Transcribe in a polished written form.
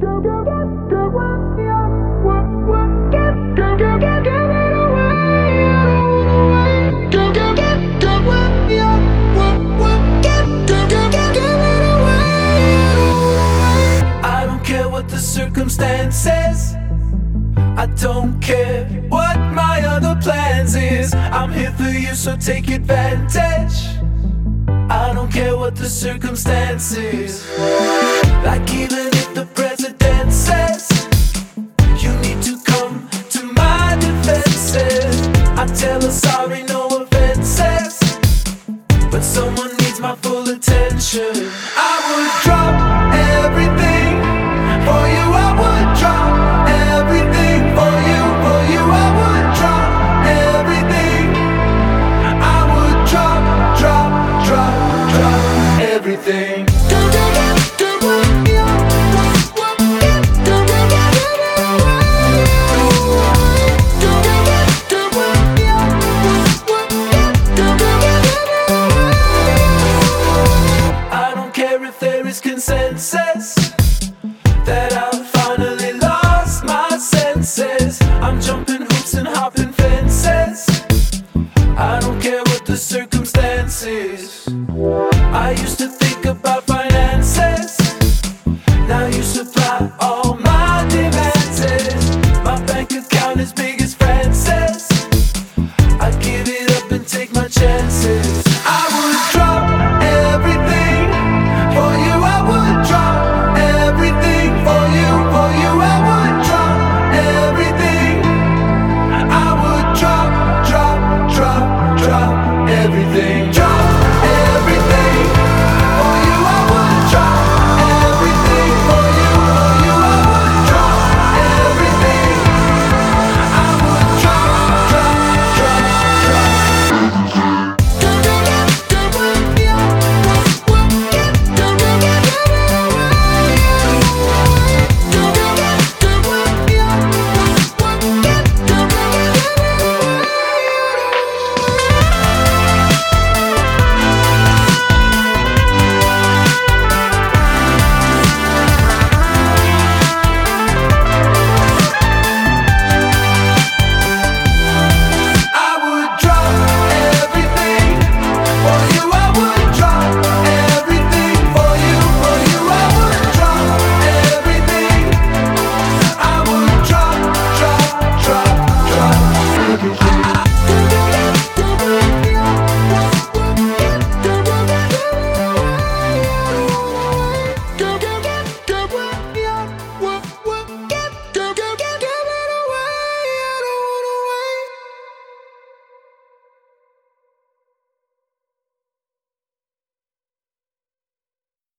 I don't care what the circumstances, I don't care what my other plans is. I'm here for you, so take advantage. I don't care what the circumstances. Like even if the president says you need to come to my defenses, I tell her sorry, no offenses, but someone needs my full attention. I would drop everything for you. I would drop everything for you. For you, I would drop everything. I would drop everything. I don't care if there is consensus that I've finally lost my senses. I'm jumping hoops and hopping fences. I don't care what the circumstances. I used to think